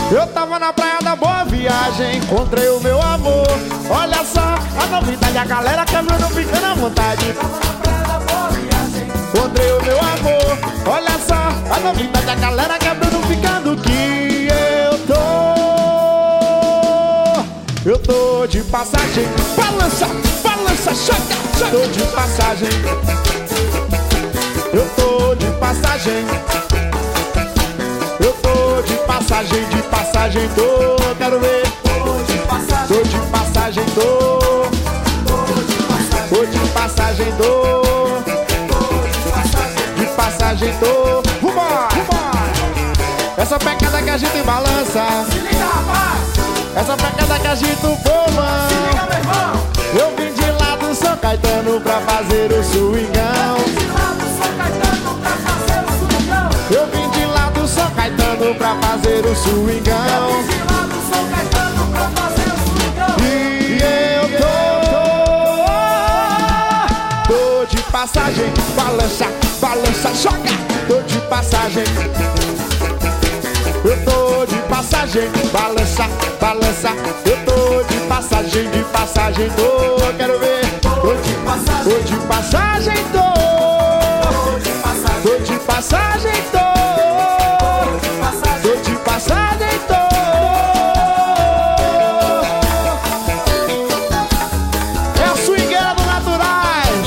Eu tava na praia da Boa Viagem, encontrei o meu amor. Olha só, a novidade, a galera quebrando, ficando à vontade. Eu tava na praia da Boa Viagem, Encontrei o meu amor. Olha só, a novidade, a galera quebrando, ficando que eu tô de passagem. Balança, balança, choca, choca. Tô de passagem. Eu tô de passagem. Eu tô de passagem, tô, quero ver. tô de passagem, Tô de passagem, tô. Tô de passagem, tô. De passagem, tô. Vambora, vambora. Essa pegada que a gente balança. Se liga, rapaz! Essa pegada que a gente Se forma. liga, meu irmão! Eu vim de lá do São Caetano pra fazer o swingão. De lá do São Caetano pra fazer o swingão. Eu vim de lá do São Caetano pra fazer o swingão. De lá do São Caetano pra fazer o swingão. E eu tô de passagem, balança, balança, choca. Tô de passagem. Eu tô de passagem, balança, balança. Eu tô de passagem, tô, quero ver. Tô de passagem, tô de passagem, tô. Tô de passagem, tô. Tô de passagem, tô. É a swingueira do Naturais.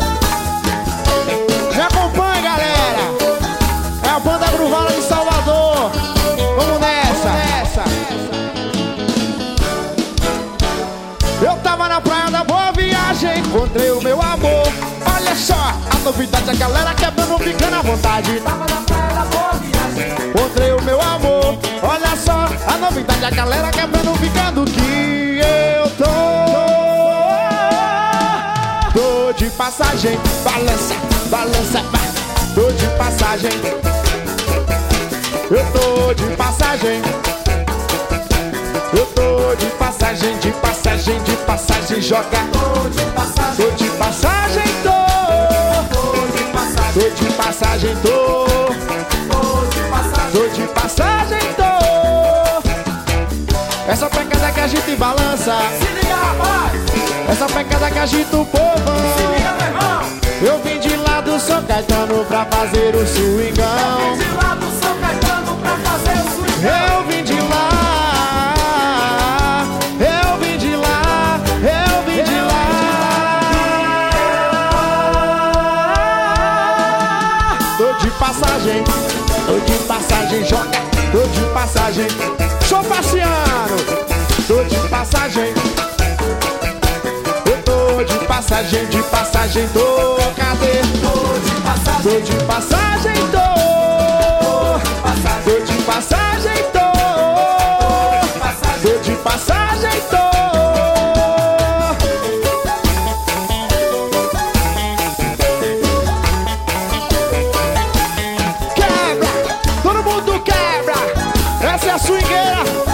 Me acompanha, galera. É a banda Gruvala de Salvador. Vamos nessa. Eu tava na praia da Boa Viagem, encontrei o meu amor. Olha só, a novidade, a galera quebrando, ficando à vontade. Tava na praia da Boa Viagem, Encontrei o meu amor. Olha só, a novidade, a galera quebrando, ficando que eu tô de passagem, balança, balança, tô de passagem. Eu tô de passagem. Eu tô de passagem, joga. tô de passagem, Tô de passagem, tô. tô de passagem, Tô de passagem, tô. tô de passagem. Tô de passagem, tô. Essa pegada que a gente balança. Se liga, rapaz! Essa pegada que a gente Se povo. liga, meu irmão! Eu vim de lá do São Caetano pra fazer o swingão. De lá do São Caetano pra fazer o swingão. Eu vim de lá. Eu vim de lá. Eu vim de lá. Tô de passagem. Tô de passagem, joga. Tô de passagem. Sou passeando. Tô de passagem. Eu tô de passagem, tô. Cadê? Tô de passagem, Tô de passagem, tô. Tô de passagem, tô. Tô de passagem, tô. Quebra, todo mundo quebra. Essa é a swingueira